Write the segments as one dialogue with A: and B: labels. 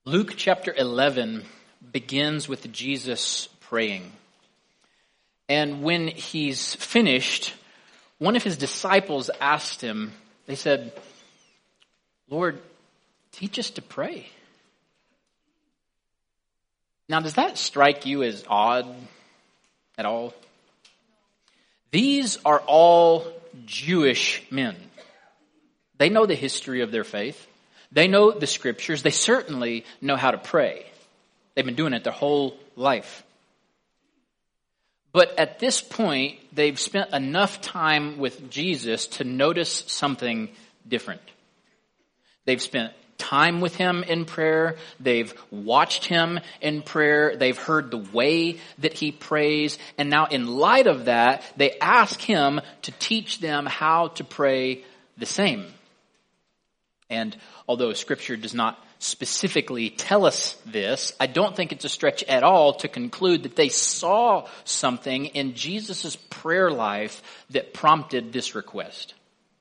A: Luke chapter 11 begins with Jesus praying. And when he's finished, one of his disciples asked him, they said, "Lord, teach us to pray." Now, does that strike you as odd at all? These are all Jewish men. They know the history of their faith. They know the scriptures. They certainly know how to pray. They've been doing it their whole life. But at this point, they've spent enough time with Jesus to notice something different. They've spent time with him in prayer. They've watched him in prayer. They've heard the way that he prays. And now in light of that, they ask him to teach them how to pray the same. And although Scripture does not specifically tell us this, I don't think it's a stretch at all to conclude that they saw something in Jesus' prayer life that prompted this request.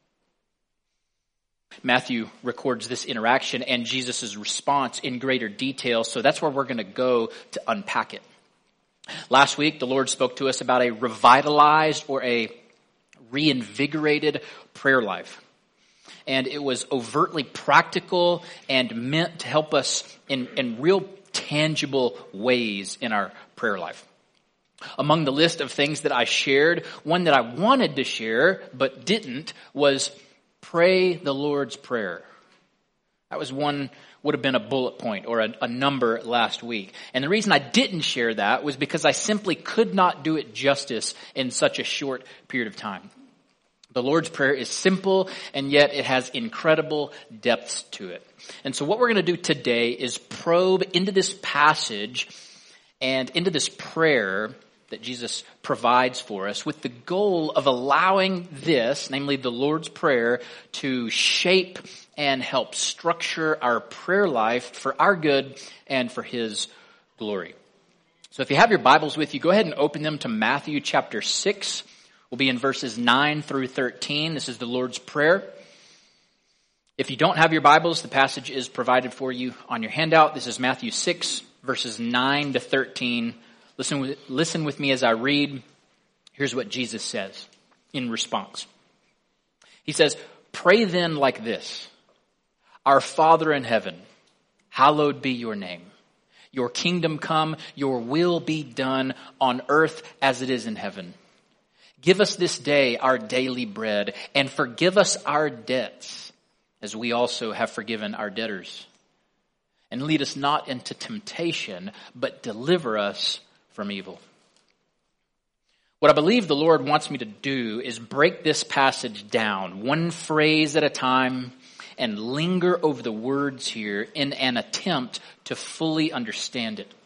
A: Matthew records this interaction and Jesus' response in greater detail, so that's where we're going to go to unpack it. Last week, the Lord spoke to us about a revitalized or a reinvigorated prayer life. And it was overtly practical and meant to help us in real tangible ways in our prayer life. Among the list of things that I shared, one that I wanted to share but didn't was pray the Lord's Prayer. That was one, would have been a bullet point or a number last week. And the reason I didn't share that was because I simply could not do it justice in such a short period of time. The Lord's Prayer is simple, and yet it has incredible depths to it. And so what we're going to do today is probe into this passage and into this prayer that Jesus provides for us with the goal of allowing this, namely the Lord's Prayer, to shape and help structure our prayer life for our good and for His glory. So if you have your Bibles with you, go ahead and open them to Matthew chapter 6. We'll be in verses 9 through 13. This is the Lord's Prayer. If you don't have your Bibles, the passage is provided for you on your handout. This is Matthew 6, verses 9 to 13. Listen with me as I read. Here's what Jesus says in response. He says, "Pray then like this. Our Father in heaven, hallowed be your name. Your kingdom come, your will be done on earth as it is in heaven. Give us this day our daily bread, and forgive us our debts, as we also have forgiven our debtors. And lead us not into temptation, but deliver us from evil." What I believe the Lord wants me to do is break this passage down, one phrase at a time, and linger over the words here in an attempt to fully understand it.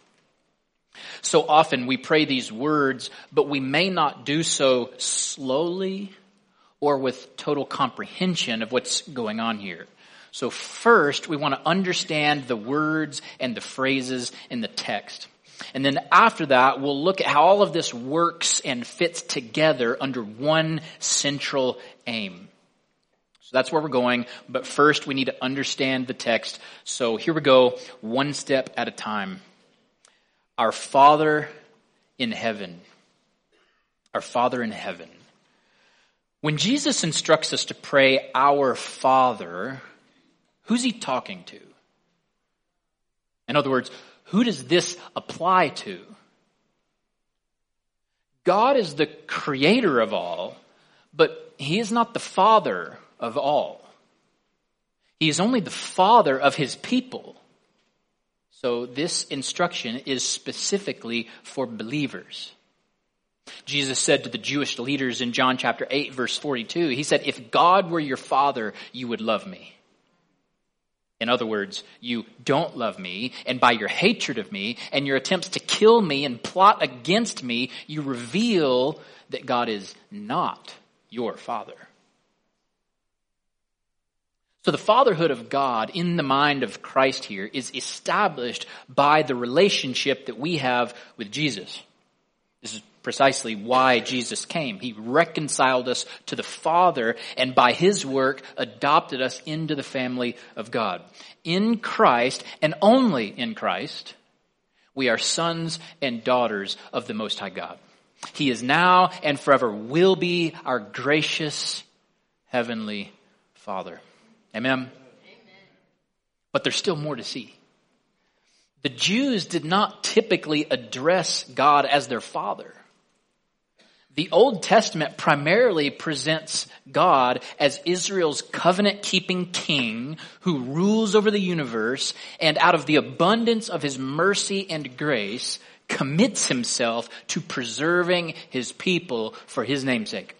A: So often we pray these words, but we may not do so slowly or with total comprehension of what's going on here. So first, we want to understand the words and the phrases in the text. And then after that, we'll look at how all of this works and fits together under one central aim. So that's where we're going. But first, we need to understand the text. So here we go, one step at a time. Our Father in heaven. Our Father in heaven. When Jesus instructs us to pray, our Father, who's he talking to? In other words, who does this apply to? God is the creator of all, but he is not the father of all. He is only the father of his people. So this instruction is specifically for believers. Jesus said to the Jewish leaders in John chapter 8, verse 42, he said, "If God were your father, you would love me." In other words, you don't love me, and by your hatred of me and your attempts to kill me and plot against me, you reveal that God is not your father. So the fatherhood of God in the mind of Christ here is established by the relationship that we have with Jesus. This is precisely why Jesus came. He reconciled us to the Father, and by his work adopted us into the family of God. In Christ, and only in Christ, we are sons and daughters of the Most High God. He is now and forever will be our gracious heavenly Father. Amen? Amen. But there's still more to see. The Jews did not typically address God as their Father. The Old Testament primarily presents God as Israel's covenant-keeping king who rules over the universe and out of the abundance of his mercy and grace commits himself to preserving his people for his namesake.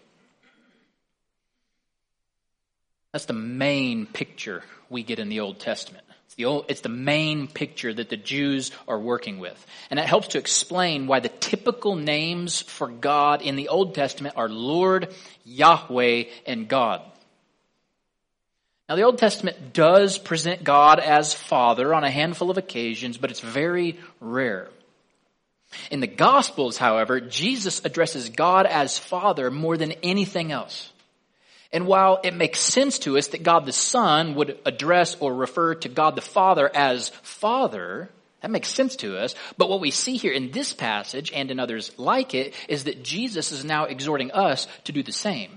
A: That's the main picture we get in the Old Testament. It's the main picture that the Jews are working with. And that helps to explain why the typical names for God in the Old Testament are Lord, Yahweh, and God. Now, the Old Testament does present God as Father on a handful of occasions, but it's very rare. In the Gospels, however, Jesus addresses God as Father more than anything else. And while it makes sense to us that God the Son would address or refer to God the Father as Father, that makes sense to us. But what we see here in this passage and in others like it is that Jesus is now exhorting us to do the same.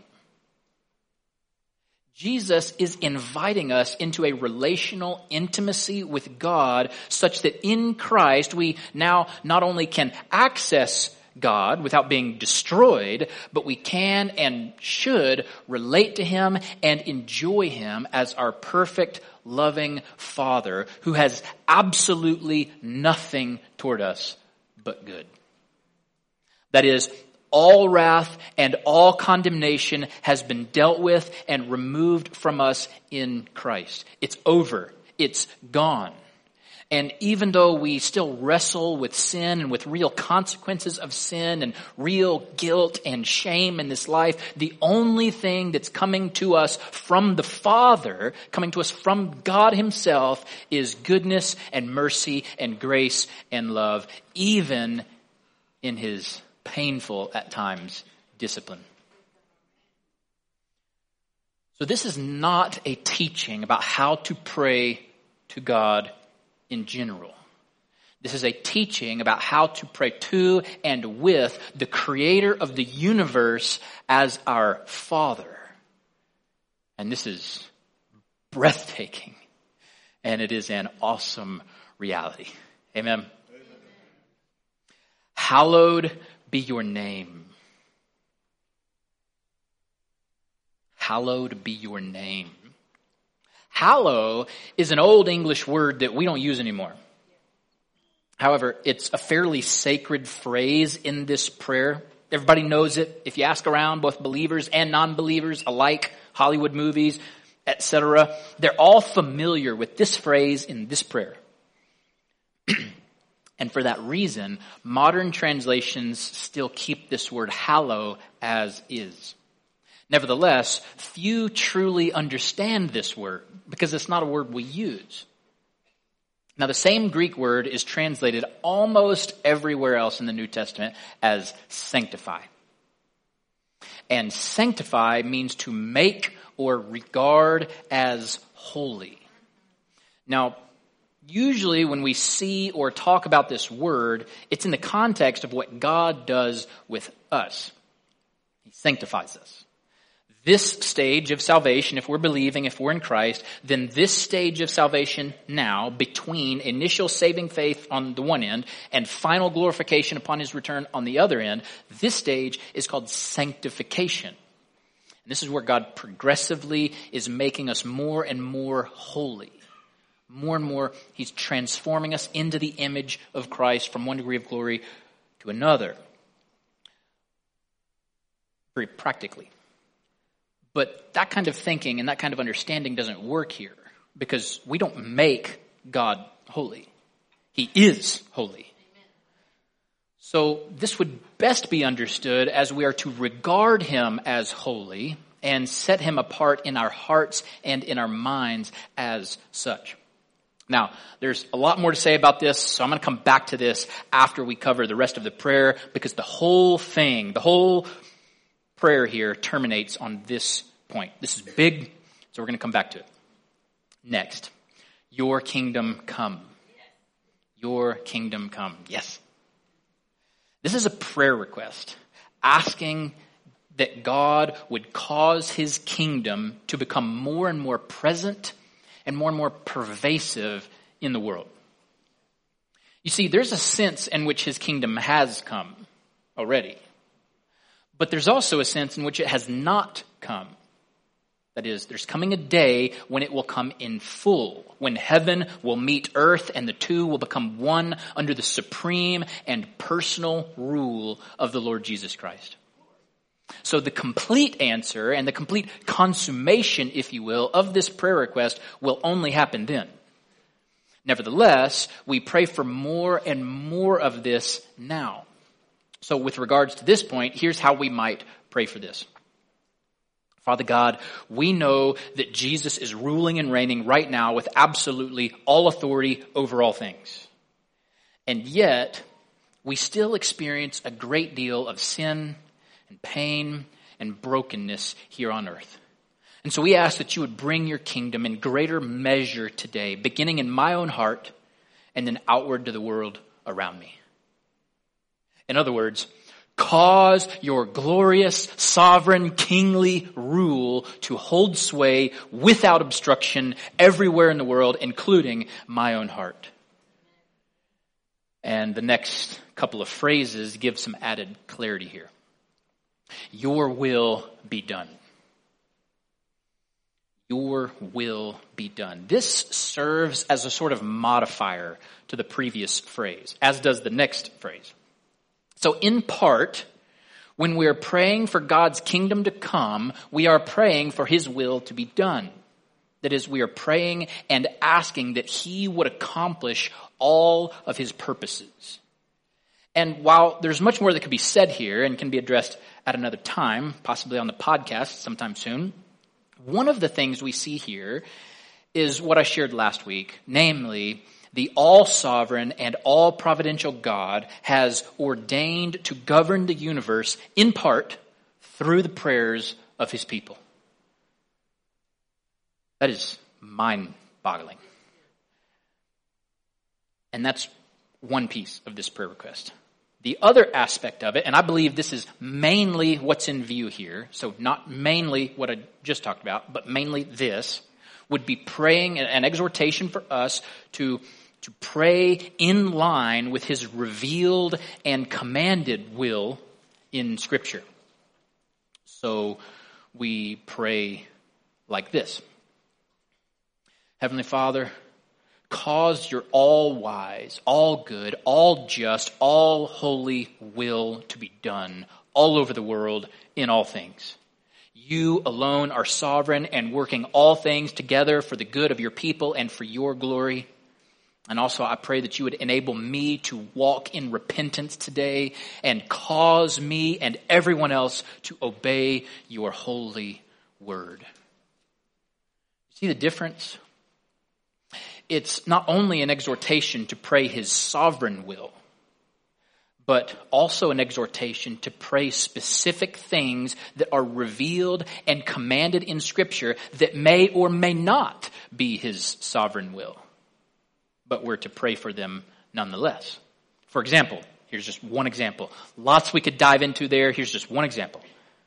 A: Jesus is inviting us into a relational intimacy with God such that in Christ we now not only can access God without being destroyed, but we can and should relate to him and enjoy him as our perfect, loving Father who has absolutely nothing toward us but good. That is, all wrath and all condemnation has been dealt with and removed from us in Christ. It's over. It's gone. And even though we still wrestle with sin and with real consequences of sin and real guilt and shame in this life, the only thing that's coming to us from the Father, coming to us from God himself, is goodness and mercy and grace and love, even in his painful, at times, discipline. So this is not a teaching about how to pray to God in general. This is a teaching about how to pray to and with the Creator of the universe as our Father. And this is breathtaking. And it is an awesome reality. Amen. Amen. Hallowed be your name. Hallowed be your name. Hallow is an old English word that we don't use anymore. However, it's a fairly sacred phrase in this prayer. Everybody knows it. If you ask around, both believers and non-believers alike, Hollywood movies, etc., they're all familiar with this phrase in this prayer. And for that reason, modern translations still keep this word hallow as is. Nevertheless, few truly understand this word because it's not a word we use. Now, the same Greek word is translated almost everywhere else in the New Testament as sanctify. And sanctify means to make or regard as holy. Now, usually when we see or talk about this word, it's in the context of what God does with us. He sanctifies us. This stage of salvation, if we're believing, if we're in Christ, then this stage of salvation now, between initial saving faith on the one end and final glorification upon his return on the other end, this stage is called sanctification. And this is where God progressively is making us more and more holy. More and more, he's transforming us into the image of Christ from one degree of glory to another. Very practically. But that kind of thinking and that kind of understanding doesn't work here because we don't make God holy. He is holy. So this would best be understood as we are to regard him as holy and set him apart in our hearts and in our minds as such. Now, there's a lot more to say about this, so I'm going to come back to this after we cover the rest of the prayer, because the whole thing, the whole prayer here terminates on this point. This is big, so we're going to come back to it. Next, your kingdom come. Your kingdom come. Yes. This is a prayer request asking that God would cause his kingdom to become more and more present and more pervasive in the world. You see, there's a sense in which his kingdom has come already. But there's also a sense in which it has not come. That is, there's coming a day when it will come in full, when heaven will meet earth and the two will become one under the supreme and personal rule of the Lord Jesus Christ. So the complete answer and the complete consummation, if you will, of this prayer request will only happen then. Nevertheless, we pray for more and more of this now. So with regards to this point, here's how we might pray for this. Father God, we know that Jesus is ruling and reigning right now with absolutely all authority over all things. And yet, we still experience a great deal of sin and pain and brokenness here on earth. And so we ask that you would bring your kingdom in greater measure today, beginning in my own heart and then outward to the world around me. In other words, cause your glorious, sovereign, kingly rule to hold sway without obstruction everywhere in the world, including my own heart. And the next couple of phrases give some added clarity here. Your will be done. Your will be done. This serves as a sort of modifier to the previous phrase, as does the next phrase. So in part, when we are praying for God's kingdom to come, we are praying for his will to be done. That is, we are praying and asking that he would accomplish all of his purposes. And while there's much more that could be said here and can be addressed at another time, possibly on the podcast sometime soon, one of the things we see here is what I shared last week, namely, the all-sovereign and all-providential God has ordained to govern the universe in part through the prayers of his people. That is mind-boggling. And that's one piece of this prayer request. The other aspect of it, and I believe this is mainly what's in view here, so not mainly what I just talked about, but mainly this, would be praying, an exhortation for us to pray in line with his revealed and commanded will in Scripture. So we pray like this. Heavenly Father, cause your all-wise, all-good, all-just, all-holy will to be done all over the world in all things. You alone are sovereign and working all things together for the good of your people and for your glory. And also I pray that you would enable me to walk in repentance today and cause me and everyone else to obey your holy word. See the difference? It's not only an exhortation to pray his sovereign will, but also an exhortation to pray specific things that are revealed and commanded in Scripture that may or may not be his sovereign will. But we're to pray for them nonetheless. For example, here's just one example. Lots we could dive into there. Here's just one example.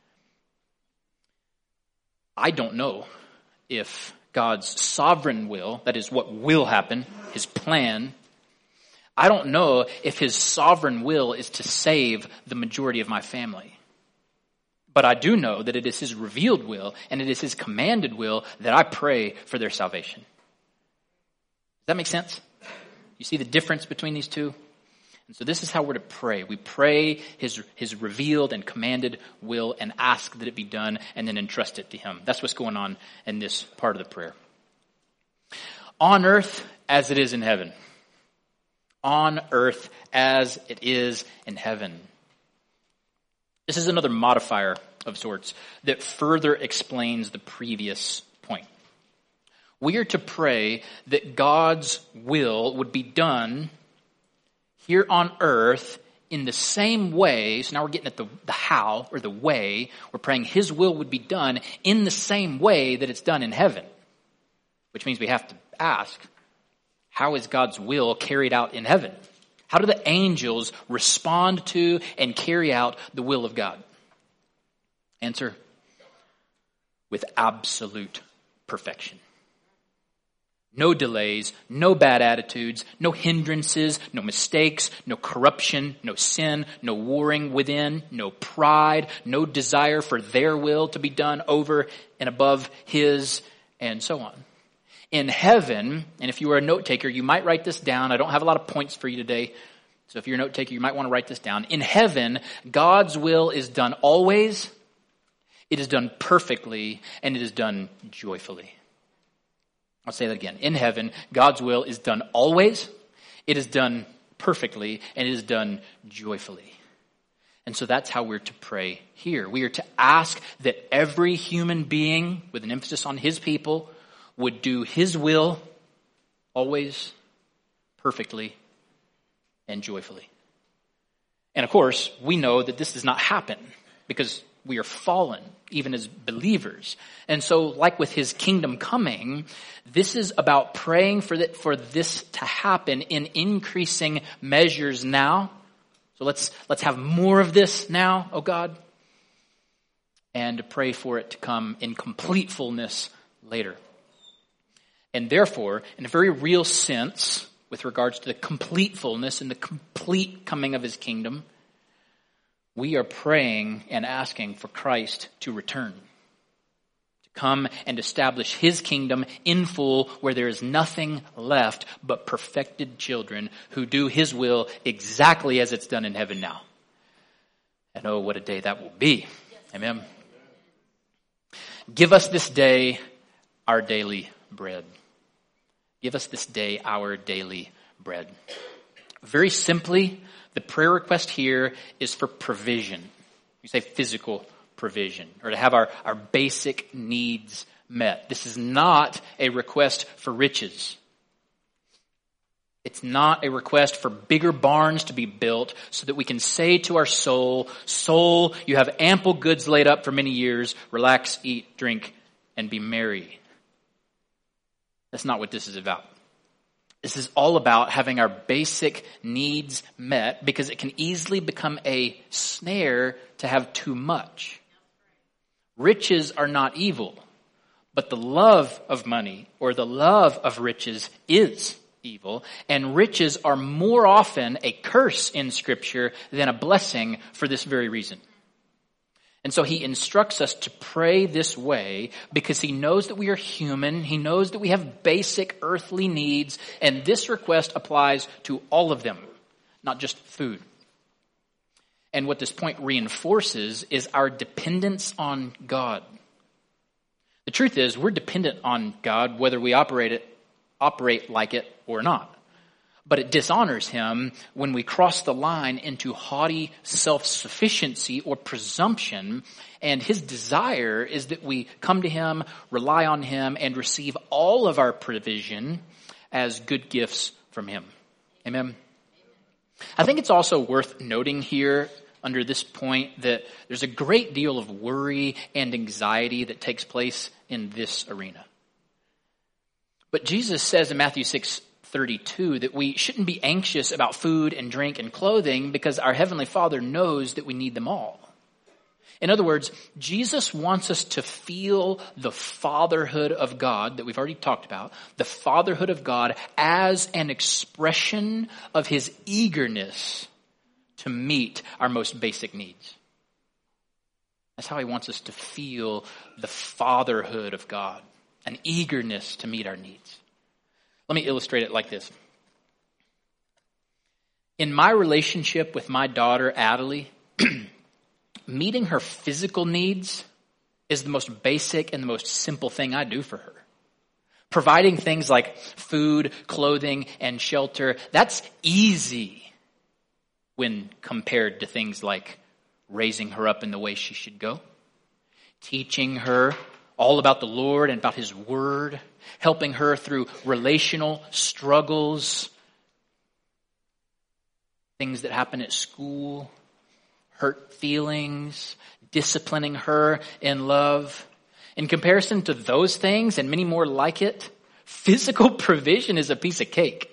A: I don't know if God's sovereign will, that is what will happen, his plan, I don't know if his sovereign will is to save the majority of my family. But I do know that it is his revealed will and it is his commanded will that I pray for their salvation. Does that make sense? You see the difference between these two? And so this is how we're to pray. We pray his revealed and commanded will and ask that it be done and then entrust it to him. That's what's going on in this part of the prayer. On earth as it is in heaven. On earth as it is in heaven. This is another modifier of sorts that further explains the previous point. We are to pray that God's will would be done here on earth in the same way. So now we're getting at the how, or the way. We're praying his will would be done in the same way that it's done in heaven. Which means we have to ask, how is God's will carried out in heaven? How do the angels respond to and carry out the will of God? Answer, with absolute perfection. No delays, no bad attitudes, no hindrances, no mistakes, no corruption, no sin, no warring within, no pride, no desire for their will to be done over and above his, and so on. In heaven, and if you are a note taker, you might write this down. I don't have a lot of points for you today, so if you're a note taker, you might want to write this down. In heaven, God's will is done always, it is done perfectly, and it is done joyfully. I'll say that again. In heaven, God's will is done always, it is done perfectly, and it is done joyfully. And so that's how we're to pray here. We are to ask that every human being, with an emphasis on his people, would do his will always, perfectly, and joyfully. And of course, we know that this does not happen because we are fallen, even as believers. And so, like with his kingdom coming, this is about praying for this to happen in increasing measures now. So let's have more of this now, oh God, and to pray for it to come in complete fullness later. And therefore, in a very real sense, with regards to the complete fullness and the complete coming of his kingdom, we are praying and asking for Christ to return, to come and establish his kingdom in full, where there is nothing left but perfected children who do his will exactly as it's done in heaven now. And oh, what a day that will be. Amen. Give us this day our daily bread. Give us this day our daily bread. Very simply, the prayer request here is for provision. You say physical provision, or to have our basic needs met. This is not a request for riches. It's not a request for bigger barns to be built so that we can say to our soul, "Soul, you have ample goods laid up for many years. Relax, eat, drink, and be merry." That's not what this is about. This is all about having our basic needs met, because it can easily become a snare to have too much. Riches are not evil, but the love of money or the love of riches is evil, and riches are more often a curse in Scripture than a blessing for this very reason. And so he instructs us to pray this way because he knows that we are human. He knows that we have basic earthly needs, and this request applies to all of them, not just food. And what this point reinforces is our dependence on God. The truth is, we're dependent on God whether we operate like it or not. But it dishonors him when we cross the line into haughty self-sufficiency or presumption. And his desire is that we come to him, rely on him, and receive all of our provision as good gifts from him. Amen. I think it's also worth noting here under this point that there's a great deal of worry and anxiety that takes place in this arena. But Jesus says in Matthew 6:32 that we shouldn't be anxious about food and drink and clothing because our Heavenly Father knows that we need them all. In other words, Jesus wants us to feel the fatherhood of God that we've already talked about, the fatherhood of God as an expression of his eagerness to meet our most basic needs. That's how he wants us to feel the fatherhood of God, an eagerness to meet our needs. Let me illustrate it like this. In my relationship with my daughter, Adelie, meeting her physical needs is the most basic and the most simple thing I do for her. Providing things like food, clothing, and shelter, that's easy when compared to things like raising her up in the way she should go, teaching her all about the Lord and about His Word, helping her through relational struggles, things that happen at school, hurt feelings, disciplining her in love. In comparison to those things and many more like it, physical provision is a piece of cake.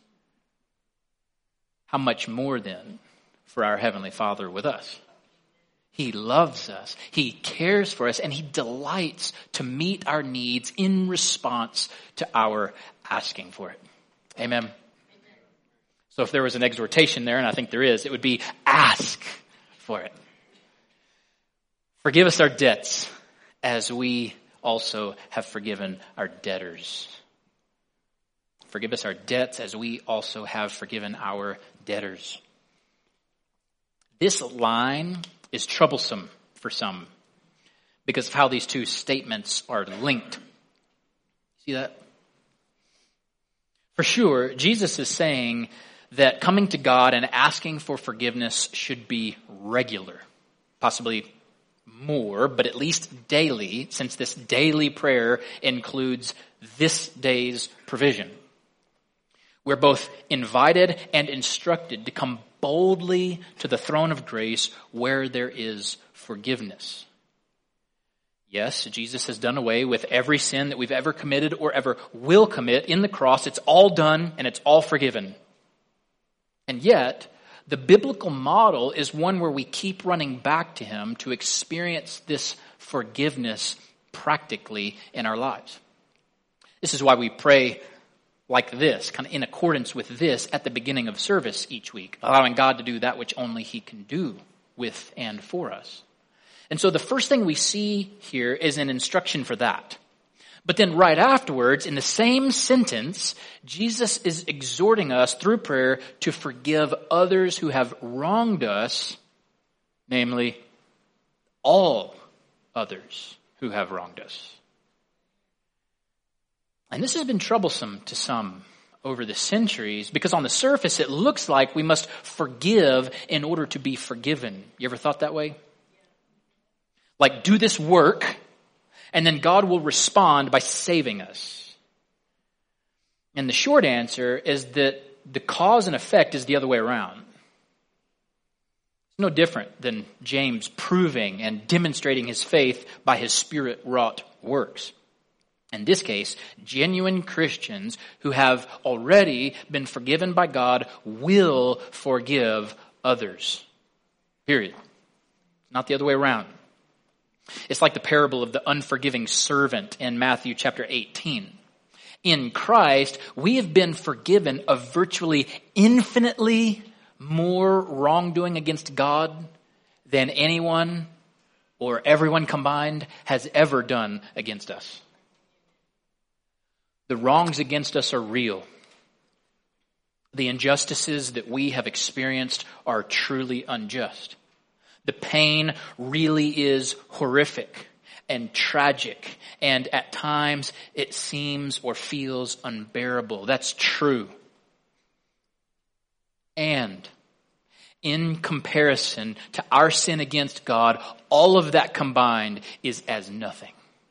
A: How much more then for our Heavenly Father with us? He loves us, He cares for us, and He delights to meet our needs in response to our asking for it. Amen. So if there was an exhortation there, and I think there is, it would be ask for it. Forgive us our debts as we also have forgiven our debtors. Forgive us our debts as we also have forgiven our debtors. This line is troublesome for some because of how these two statements are linked. See that? For sure, Jesus is saying that coming to God and asking for forgiveness should be regular, possibly more, but at least daily, since this daily prayer includes this day's provision. We're both invited and instructed to come boldly to the throne of grace where there is forgiveness. Yes, Jesus has done away with every sin that we've ever committed or ever will commit in the cross. It's all done and it's all forgiven. And yet, the biblical model is one where we keep running back to Him to experience this forgiveness practically in our lives. This is why we pray like this, kind of in accordance with this at the beginning of service each week, allowing God to do that which only He can do with and for us. And so the first thing we see here is an instruction for that. But then right afterwards, in the same sentence, Jesus is exhorting us through prayer to forgive others who have wronged us, namely all others who have wronged us. And this has been troublesome to some over the centuries because on the surface it looks like we must forgive in order to be forgiven. You ever thought that way? Like do this work and then God will respond by saving us. And the short answer is that the cause and effect is the other way around. It's no different than James proving and demonstrating his faith by his Spirit-wrought works. In this case, genuine Christians who have already been forgiven by God will forgive others. Period. Not the other way around. It's like the parable of the unforgiving servant in Matthew chapter 18. In Christ, we have been forgiven of virtually infinitely more wrongdoing against God than anyone or everyone combined has ever done against us. The wrongs against us are real. The injustices that we have experienced are truly unjust. The pain really is horrific and tragic, and at times it seems or feels unbearable. That's true. And in comparison to our sin against God, all of that combined is as nothing.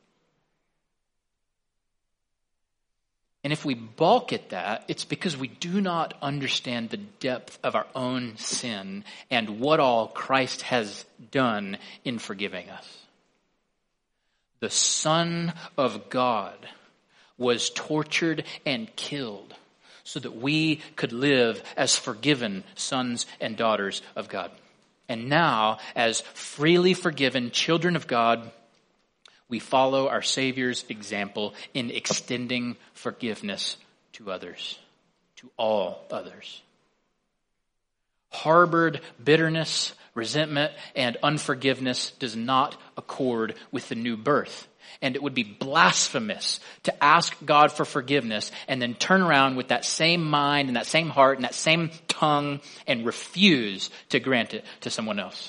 A: And if we balk at that, it's because we do not understand the depth of our own sin and what all Christ has done in forgiving us. The Son of God was tortured and killed so that we could live as forgiven sons and daughters of God. And now, as freely forgiven children of God, we follow our Savior's example in extending forgiveness to others, to all others. Harbored bitterness, resentment, and unforgiveness does not accord with the new birth. And it would be blasphemous to ask God for forgiveness and then turn around with that same mind and that same heart and that same tongue and refuse to grant it to someone else.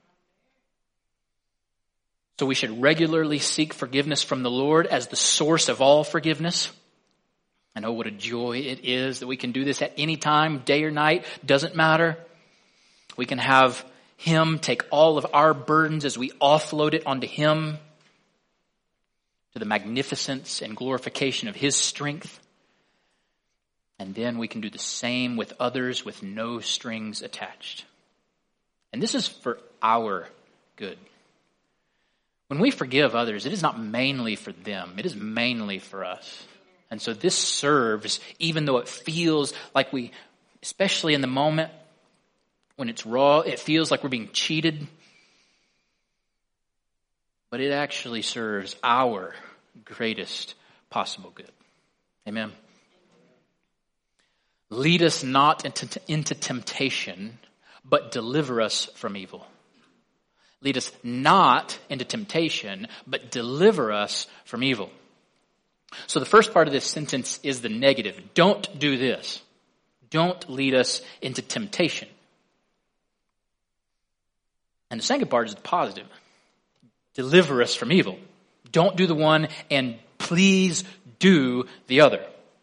A: So we should regularly seek forgiveness from the Lord as the source of all forgiveness. And oh, what a joy it is that we can do this at any time, day or night, doesn't matter. We can have Him take all of our burdens as we offload it onto Him. to the magnificence and glorification of his strength. And then we can do the same with others with no strings attached. And this is for our good. When we forgive others, it is not mainly for them. It is mainly for us. And so this serves, even though it feels like we, especially in the moment when it's raw, it feels like we're being cheated. But it actually serves our greatest possible good. Amen. Lead us not into temptation, but deliver us from evil. Lead us not into temptation, but deliver us from evil. So the first part of this sentence is the negative. Don't do this. Don't lead us into temptation. And the second part is the positive. Deliver us from evil. Don't do the one, and please do the other.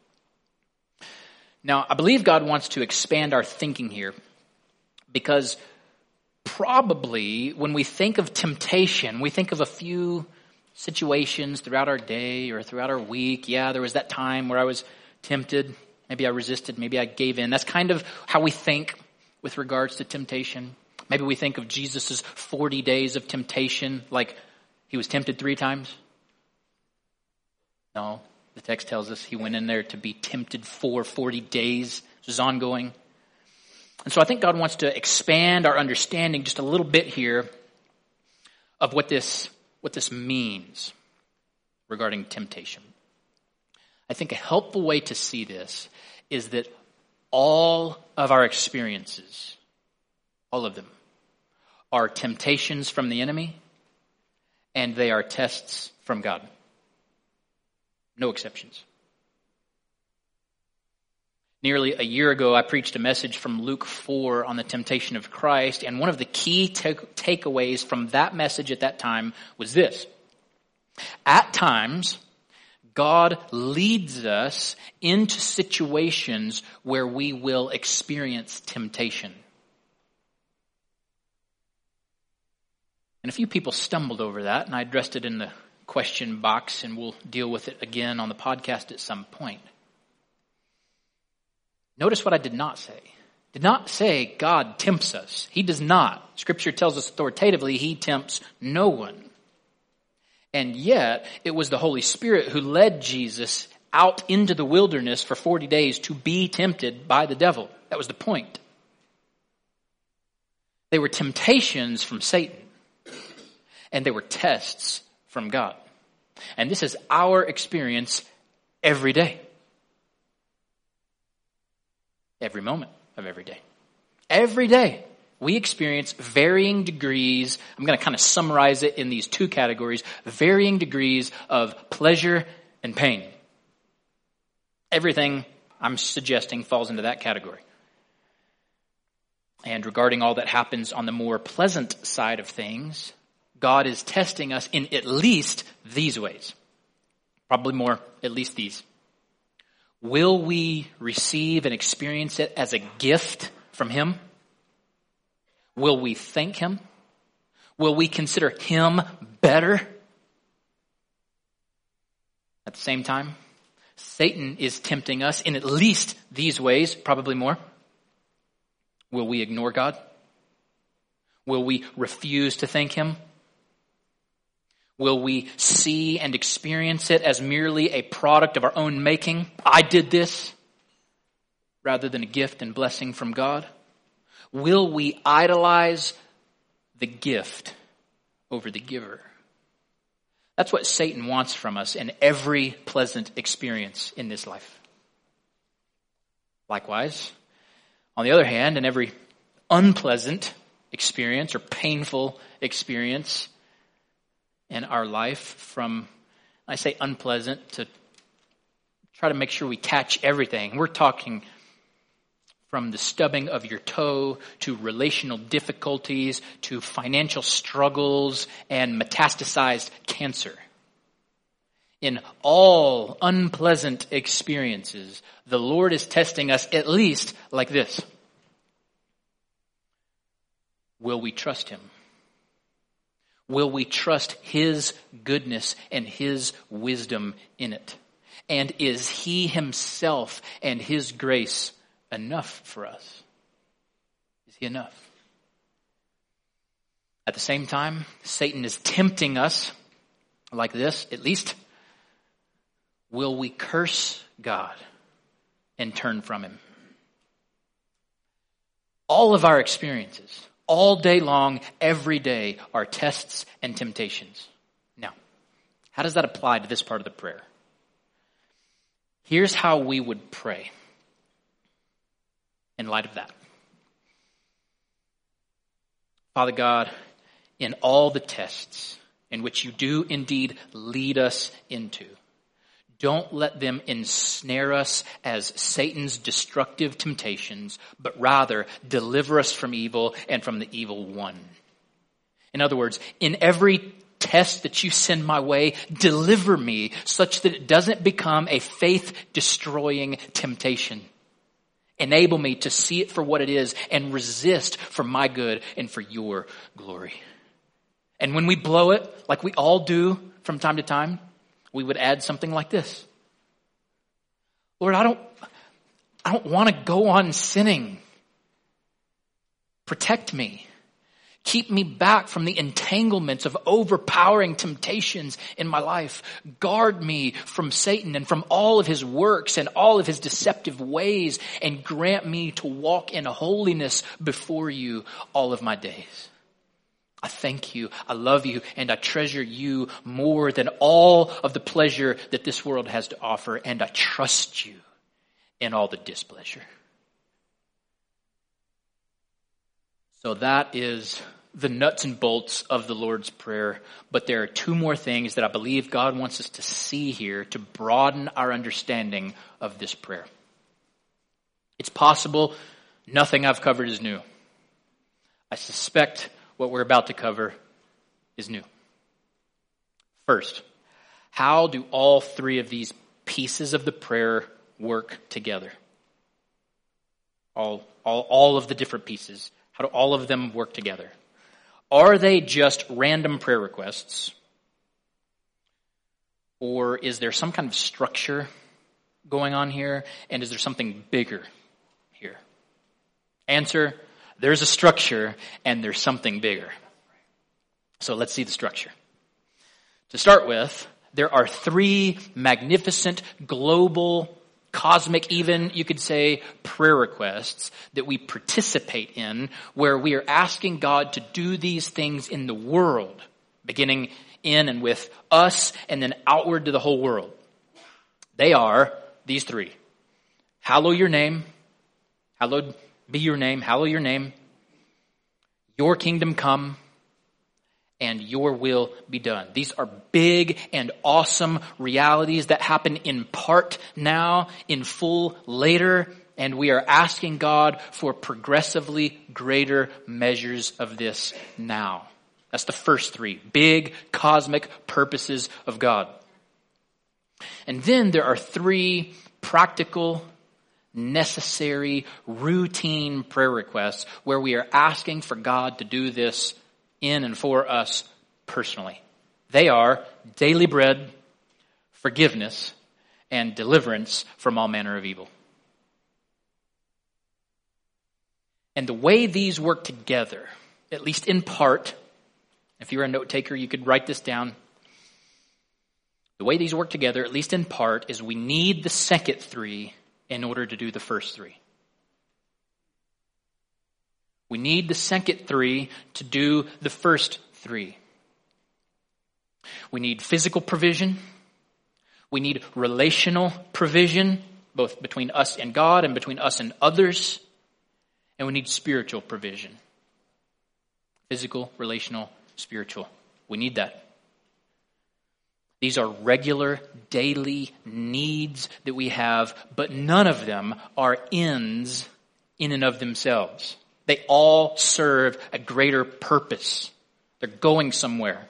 A: Now, I believe God wants to expand our thinking here, because probably when we think of temptation, we think of a few situations throughout our day or throughout our week. Yeah, there was that time where I was tempted. Maybe I resisted. Maybe I gave in. That's kind of how we think with regards to temptation. Maybe we think of Jesus' 40 days of temptation, like he was tempted 3 times. No, the text tells us he went in there to be tempted for 40 days. This was ongoing. And so I think God wants to expand our understanding just a little bit here of what this means regarding temptation. I think a helpful way to see this is that all of our experiences, all of them, are temptations from the enemy, and they are tests from God. No exceptions. Nearly a year ago, I preached a message from Luke 4 on the temptation of Christ, and one of the key takeaways from that message at that time was this. At times, God leads us into situations where we will experience temptation. And a few people stumbled over that, and I addressed it in the question box, and we'll deal with it again on the podcast at some point. Notice what I did not say. Did not say God tempts us. He does not. Scripture tells us authoritatively he tempts no one. And yet, it was the Holy Spirit who led Jesus out into the wilderness for 40 days to be tempted by the devil. That was the point. They were temptations from Satan, and they were tests from God. And this is our experience every day. Every moment of every day. Every day we experience varying degrees. I'm going to kind of summarize it in these 2 categories. Varying degrees of pleasure and pain. Everything I'm suggesting falls into that category. And regarding all that happens on the more pleasant side of things, God is testing us in at least these ways. Probably more, at least these. Will we receive and experience it as a gift from him? Will we thank him? Will we consider him better? At the same time, Satan is tempting us in at least these ways, probably more. Will we ignore God? Will we refuse to thank him? Will we see and experience it as merely a product of our own making? I did this, rather than a gift and blessing from God? Will we idolize the gift over the giver? That's what Satan wants from us in every pleasant experience in this life. Likewise, on the other hand, in every unpleasant experience or painful experience in our life, from, I say unpleasant, to try to make sure we catch everything. We're talking from the stubbing of your toe to relational difficulties to financial struggles and metastasized cancer. In all unpleasant experiences, the Lord is testing us at least like this. Will we trust him? Will we trust his goodness and his wisdom in it? And is he himself and his grace enough for us? Is he enough? At the same time, Satan is tempting us like this, at least. Will we curse God and turn from him? All of our experiences, all day long, every day, are tests and temptations. Now, how does that apply to this part of the prayer? Here's how we would pray in light of that. Father God, in all the tests in which you do indeed lead us into, don't let them ensnare us as Satan's destructive temptations, but rather deliver us from evil and from the evil one. In other words, in every test that you send my way, deliver me such that it doesn't become a faith-destroying temptation. Enable me to see it for what it is and resist for my good and for your glory. And when we blow it, like we all do from time to time, we would add something like this. Lord, I don't want to go on sinning. Protect me. Keep me back from the entanglements of overpowering temptations in my life. Guard me from Satan and from all of his works and all of his deceptive ways, and grant me to walk in holiness before you all of my days. I thank you, I love you, and I treasure you more than all of the pleasure that this world has to offer, and I trust you in all the displeasure. So that is the nuts and bolts of the Lord's Prayer. But there are two more things that I believe God wants us to see here to broaden our understanding of this prayer. It's possible nothing I've covered is new. I suspect what we're about to cover is new. First, how do all three of these pieces of the prayer work together? All of the different pieces. How do all of them work together? Are they just random prayer requests? Or is there some kind of structure going on here? And is there something bigger here? Answer, there's a structure and there's something bigger. So let's see the structure. To start with, there are three magnificent global, cosmic, even you could say, prayer requests that we participate in, where we are asking God to do these things in the world, beginning in and with us and then outward to the whole world. They are these three. Hallow your name. Hallowed be your name. Hallow your name. Your kingdom come. And your will be done. These are big and awesome realities that happen in part now, in full later, and we are asking God for progressively greater measures of this now. That's the first three, big cosmic purposes of God. And then there are three practical, necessary, routine prayer requests where we are asking for God to do this in and for us personally. They are daily bread, forgiveness, and deliverance from all manner of evil. And the way these work together, at least in part, if you're a note taker, you could write this down. The way these work together, at least in part, is we need the second three in order to do the first three. We need the second three to do the first three. We need physical provision. We need relational provision, both between us and God and between us and others. And we need spiritual provision. Physical, relational, spiritual. We need that. These are regular, daily needs that we have, but none of them are ends in and of themselves. They all serve a greater purpose. They're going somewhere.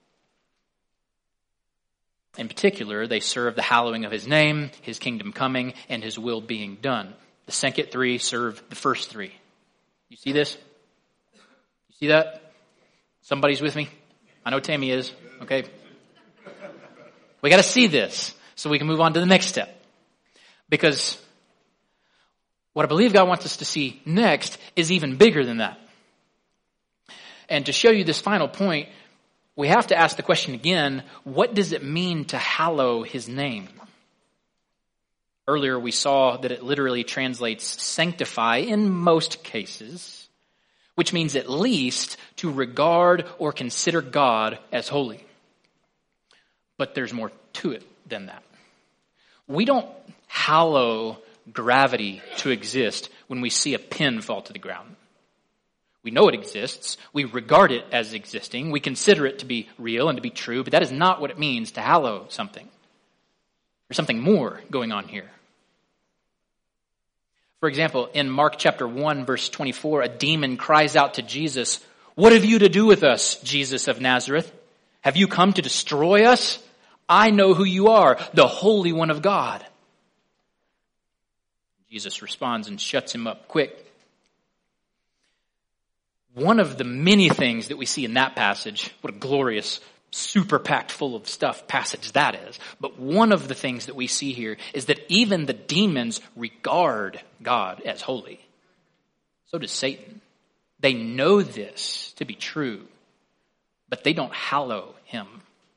A: In particular, they serve the hallowing of his name, his kingdom coming, and his will being done. The second three serve the first three. You see this? You see that? Somebody's with me? I know Tammy is. Okay. We got to see this so we can move on to the next step. Because what I believe God wants us to see next is even bigger than that. And to show you this final point, we have to ask the question again, what does it mean to hallow his name? Earlier we saw that it literally translates sanctify in most cases, which means at least to regard or consider God as holy. But there's more to it than that. We don't hallow gravity to exist when we see a pin fall to the ground. We know it exists. We regard it as existing. We consider it to be real and to be true, but that is not what it means to hallow something. There's something more going on here. For example, in Mark chapter 1, verse 24, a demon cries out to Jesus, "What have you to do with us, Jesus of Nazareth? Have you come to destroy us? I know who you are, the Holy One of God." Jesus responds and shuts him up quick. One of the many things that we see in that passage, what a glorious, super packed full of stuff passage that is. But one of the things that we see here is that even the demons regard God as holy. So does Satan. They know this to be true, but they don't hallow him.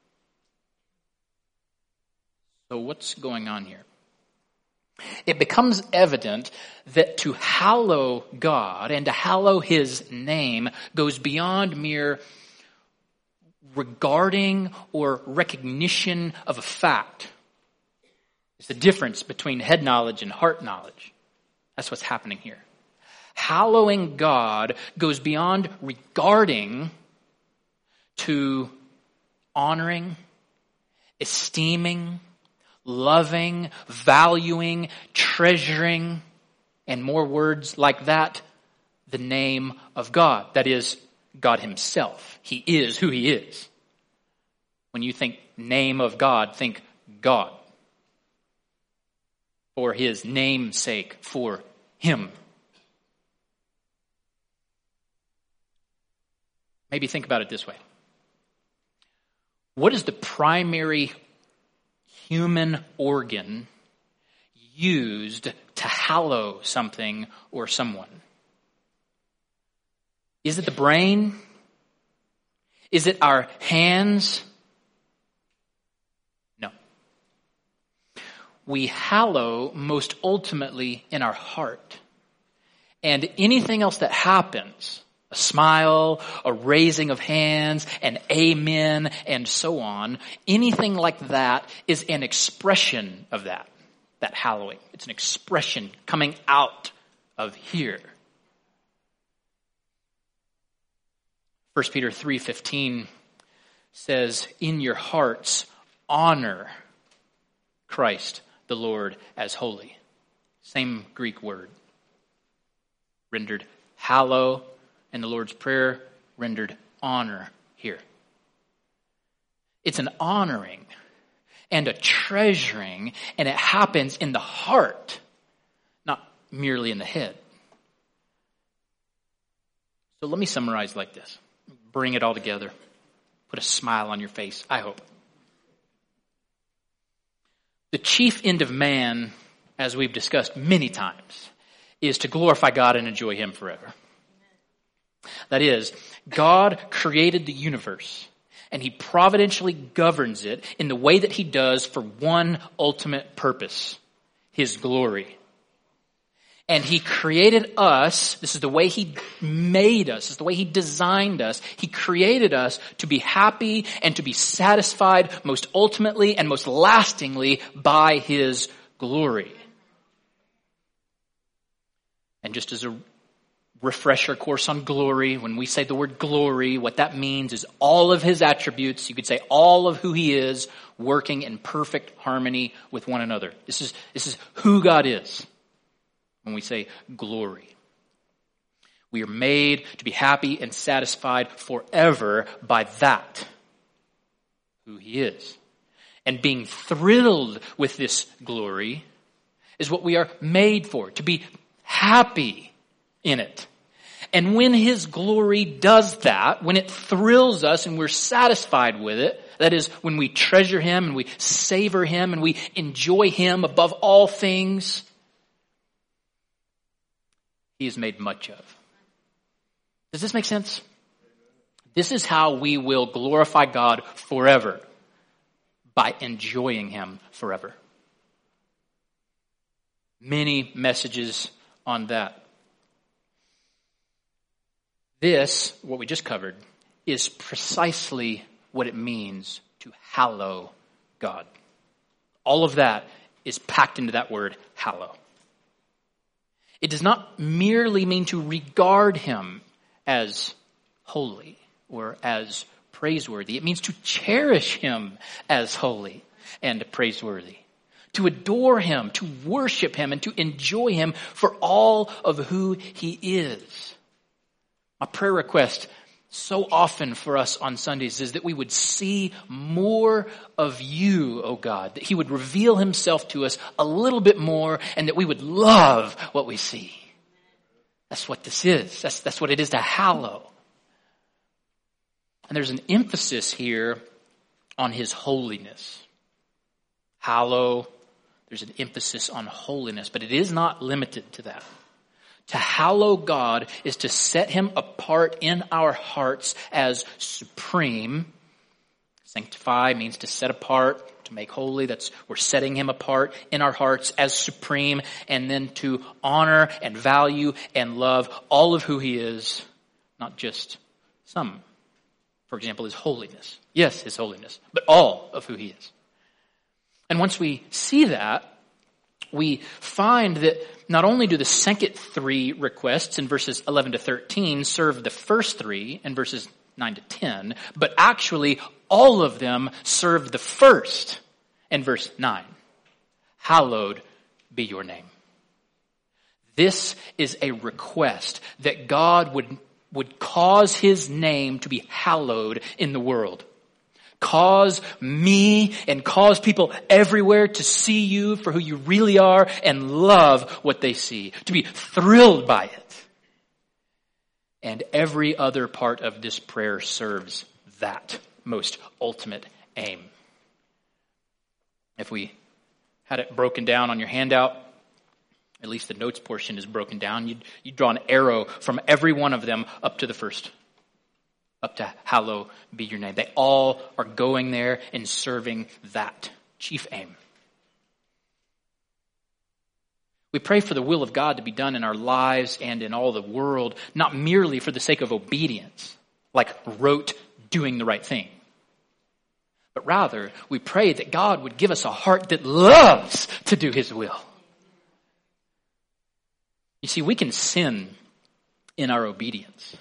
A: So what's going on here? It becomes evident that to hallow God and to hallow his name goes beyond mere regarding or recognition of a fact. It's the difference between head knowledge and heart knowledge. That's what's happening here. Hallowing God goes beyond regarding to honoring, esteeming, loving, valuing, treasuring, and more words like that, the name of God. That is, God himself. He is who he is. When you think name of God, think God. For his name's sake, for him. Maybe think about it this way. What is the primary human organ used to hallow something or someone? Is it the brain? Is it our hands? No. We hallow most ultimately in our heart. And anything else that happens, a smile, a raising of hands, an amen, and so on, anything like that is an expression of that hallowing. It's an expression coming out of here. 1 Peter 3:15 says, "In your hearts, honor Christ the Lord as holy." Same Greek word. Rendered hallow, and the Lord's Prayer rendered honor here. It's an honoring and a treasuring, and it happens in the heart, not merely in the head. So let me summarize like this. Bring it all together. Put a smile on your face, I hope. The chief end of man, as we've discussed many times, is to glorify God and enjoy him forever. That is, God created the universe, and he providentially governs it in the way that he does for one ultimate purpose, his glory. And he created us, this is the way he made us, this is the way he designed us. He created us to be happy and to be satisfied most ultimately and most lastingly by his glory. And just as a refresher course on glory, when we say the word glory, what that means is all of his attributes, you could say all of who he is, working in perfect harmony with one another. This is who God is. When we say glory, we are made to be happy and satisfied forever by that, who he is. And being thrilled with this glory is what we are made for, to be happy in it. And when his glory does that, when it thrills us and we're satisfied with it, that is, when we treasure him and we savor him and we enjoy him above all things, he is made much of. Does this make sense? This is how we will glorify God forever, by enjoying him forever. Many messages on that. This, what we just covered, is precisely what it means to hallow God. All of that is packed into that word, hallow. It does not merely mean to regard him as holy or as praiseworthy. It means to cherish him as holy and praiseworthy. To adore him, to worship him, and to enjoy him for all of who he is. My prayer request so often for us on Sundays is that we would see more of you, O God, that he would reveal himself to us a little bit more, and that we would love what we see. That's what this is. That's what it is to hallow. And there's an emphasis here on his holiness. Hallow, there's an emphasis on holiness, but it is not limited to that. To hallow God is to set him apart in our hearts as supreme. Sanctify means to set apart, to make holy. We're setting him apart in our hearts as supreme, and then to honor and value and love all of who he is, not just some. For example, his holiness. Yes, his holiness, but all of who he is. And once we see that, we find that not only do the second three requests in verses 11 to 13 serve the first three in verses 9 to 10, but actually all of them serve the first in verse 9. Hallowed be your name. This is a request that God would cause his name to be hallowed in the world. Cause me and cause people everywhere to see you for who you really are and love what they see, to be thrilled by it. And every other part of this prayer serves that most ultimate aim. If we had it broken down on your handout, at least the notes portion is broken down, you'd draw an arrow from every one of them up to the first. Up to hallowed be your name. They all are going there and serving that chief aim. We pray for the will of God to be done in our lives and in all the world, not merely for the sake of obedience, like rote doing the right thing. But rather, we pray that God would give us a heart that loves to do his will. You see, we can sin in our obedience.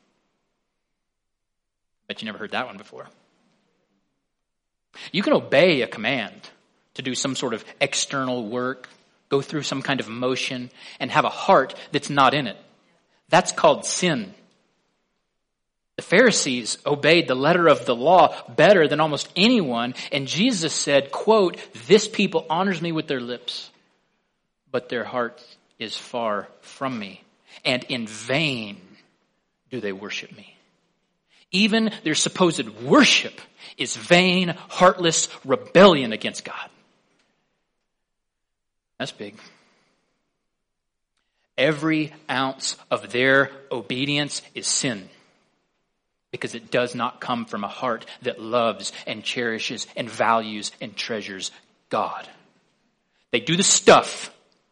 A: Bet you never heard that one before. You can obey a command to do some sort of external work, go through some kind of motion, and have a heart that's not in it. That's called sin. The Pharisees obeyed the letter of the law better than almost anyone, and Jesus said, quote, "This people honors me with their lips, but their heart is far from me, and in vain do they worship me." Even their supposed worship is vain, heartless rebellion against God. That's big. Every ounce of their obedience is sin, because it does not come from a heart that loves and cherishes and values and treasures God. They do the stuff.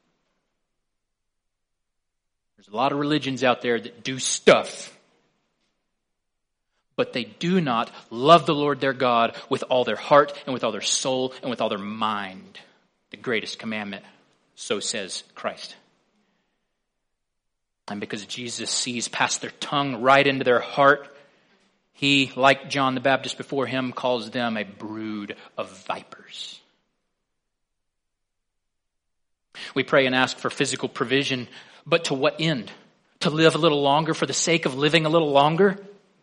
A: There's a lot of religions out there that do stuff. But they do not love the Lord their God with all their heart and with all their soul and with all their mind. The greatest commandment, so says Christ. And because Jesus sees past their tongue right into their heart, he, like John the Baptist before him, calls them a brood of vipers. We pray and ask for physical provision, but to what end? To live a little longer for the sake of living a little longer?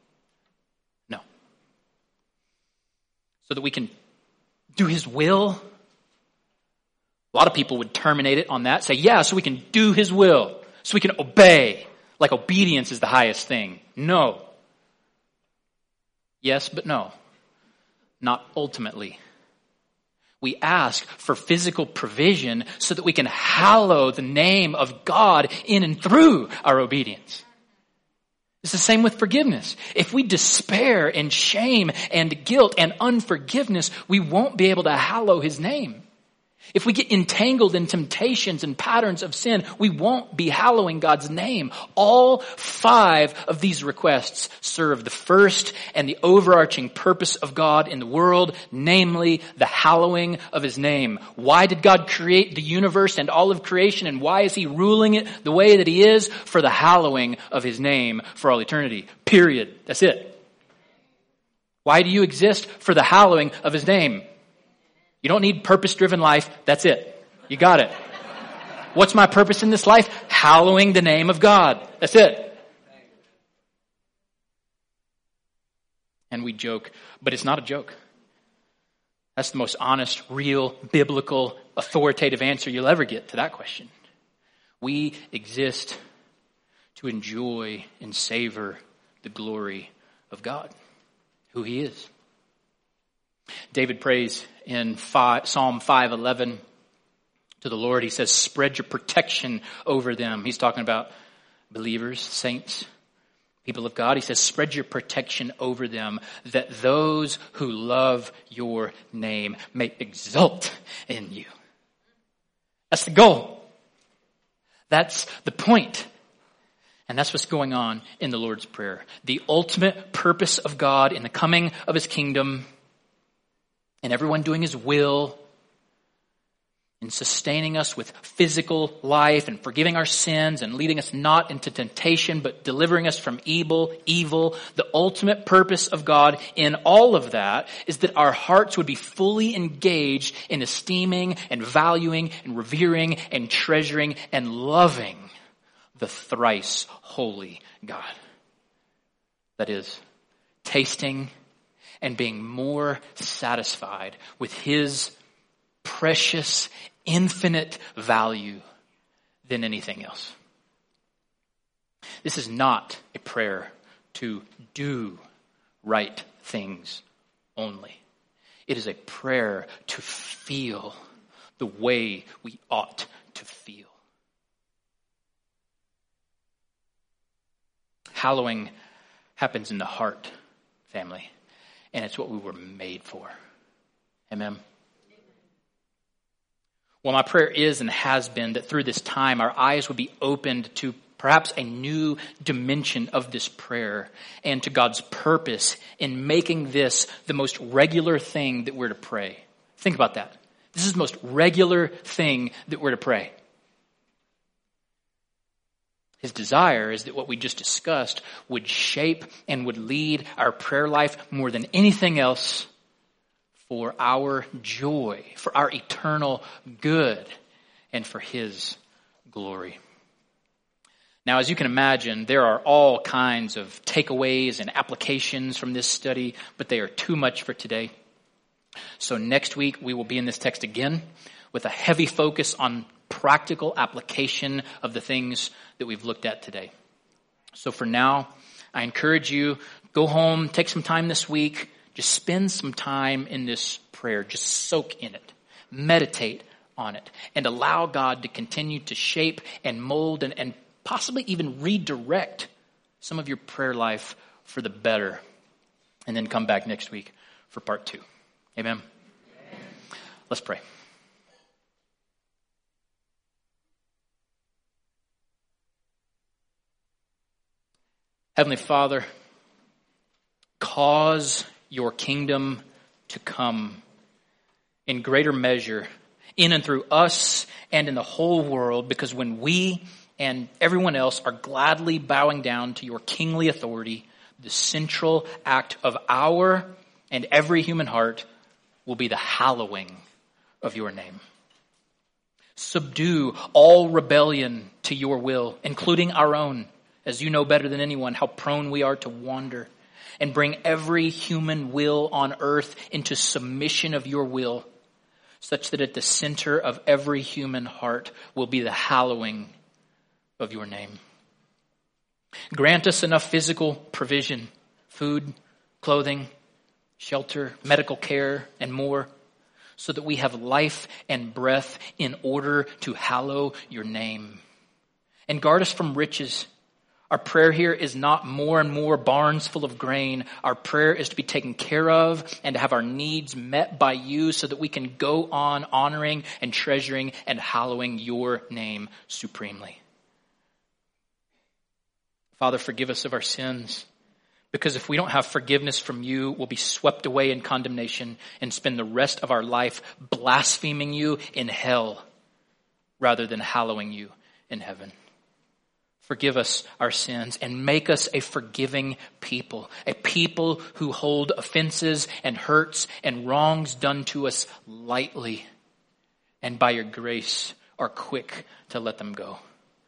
A: So that we can do his will. A lot of people would terminate it on that. Say, yeah, so we can do his will. So we can obey. Like obedience is the highest thing. No. Yes, but no. Not ultimately. We ask for physical provision so that we can hallow the name of God in and through our obedience. It's the same with forgiveness. If we despair in shame and guilt and unforgiveness, we won't be able to hallow his name. If we get entangled in temptations and patterns of sin, we won't be hallowing God's name. All 5 of these requests serve the first and the overarching purpose of God in the world, namely the hallowing of his name. Why did God create the universe and all of creation, and why is he ruling it the way that he is? For the hallowing of his name for all eternity. Period. That's it. Why do you exist? For the hallowing of his name. You don't need purpose-driven life. That's it. You got it. What's my purpose in this life? Hallowing the name of God. That's it. And we joke, but it's not a joke. That's the most honest, real, biblical, authoritative answer you'll ever get to that question. We exist to enjoy and savor the glory of God, who he is. David prays in Psalm 5:11 to the Lord. He says, spread your protection over them. He's talking about believers, saints, people of God. He says, spread your protection over them, that those who love your name may exult in you. That's the goal. That's the point. And that's what's going on in the Lord's Prayer. The ultimate purpose of God in the coming of his kingdom, and everyone doing his will, and sustaining us with physical life, and forgiving our sins, and leading us not into temptation, but delivering us from evil. The ultimate purpose of God in all of that is that our hearts would be fully engaged in esteeming and valuing and revering and treasuring and loving the thrice holy God. That is, tasting and being more satisfied with his precious, infinite value than anything else. This is not a prayer to do right things only. It is a prayer to feel the way we ought to feel. Hallowing happens in the heart, family. And it's what we were made for. Amen. Well, my prayer is and has been that through this time, our eyes would be opened to perhaps a new dimension of this prayer and to God's purpose in making this the most regular thing that we're to pray. Think about that. This is the most regular thing that we're to pray. His desire is that what we just discussed would shape and would lead our prayer life more than anything else for our joy, for our eternal good, and for his glory. Now, as you can imagine, there are all kinds of takeaways and applications from this study, but they are too much for today. So next week, we will be in this text again with a heavy focus on practical application of the things that we've looked at today. So for now, I encourage you, go home, take some time this week, just spend some time in this prayer, just soak in it, meditate on it, and allow God to continue to shape and mold and possibly even redirect some of your prayer life for the better. And then come back next week for part 2. Amen? Amen. Let's pray. Heavenly Father, cause your kingdom to come in greater measure in and through us and in the whole world, because when we and everyone else are gladly bowing down to your kingly authority, the central act of our and every human heart will be the hallowing of your name. Subdue all rebellion to your will, including our own, as you know better than anyone how prone we are to wander, and bring every human will on earth into submission of your will, such that at the center of every human heart will be the hallowing of your name. Grant us enough physical provision, food, clothing, shelter, medical care, and more, so that we have life and breath in order to hallow your name. And guard us from riches. Our prayer here is not more and more barns full of grain. Our prayer is to be taken care of and to have our needs met by you so that we can go on honoring and treasuring and hallowing your name supremely. Father, forgive us of our sins. Because if we don't have forgiveness from you, we'll be swept away in condemnation and spend the rest of our life blaspheming you in hell rather than hallowing you in heaven. Forgive us our sins and make us a forgiving people, a people who hold offenses and hurts and wrongs done to us lightly, and by your grace are quick to let them go.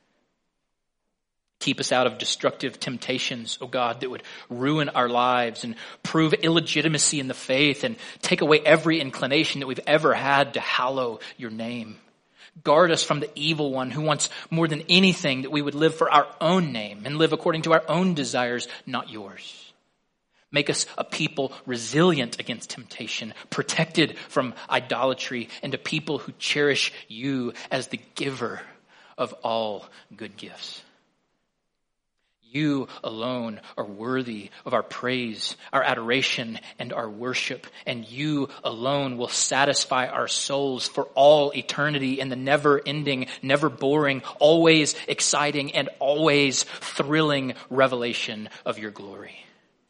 A: Keep us out of destructive temptations, O God, that would ruin our lives and prove illegitimacy in the faith and take away every inclination that we've ever had to hallow your name. Guard us from the evil one who wants more than anything that we would live for our own name and live according to our own desires, not yours. Make us a people resilient against temptation, protected from idolatry, and a people who cherish you as the giver of all good gifts. You alone are worthy of our praise, our adoration, and our worship. And you alone will satisfy our souls for all eternity in the never-ending, never boring, always exciting, and always thrilling revelation of your glory.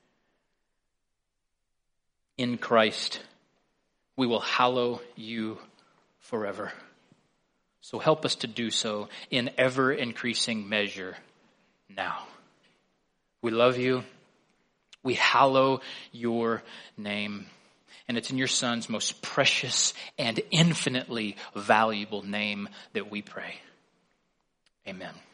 A: In Christ, we will hallow you forever. So help us to do so in ever-increasing measure now. We love you. We hallow your name. And it's in your Son's most precious and infinitely valuable name that we pray. Amen.